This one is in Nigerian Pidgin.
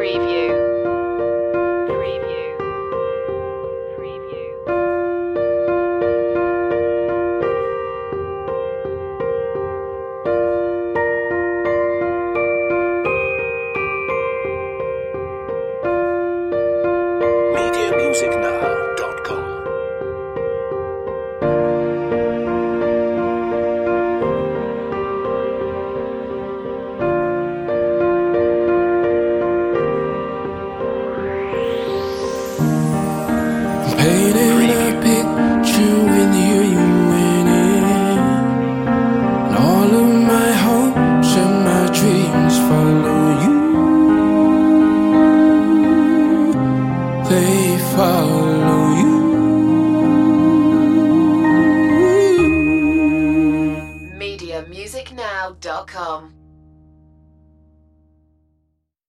Painting a picture with you, you winning. And all of my hopes and my dreams follow you. They follow you. MediaMusicNow.com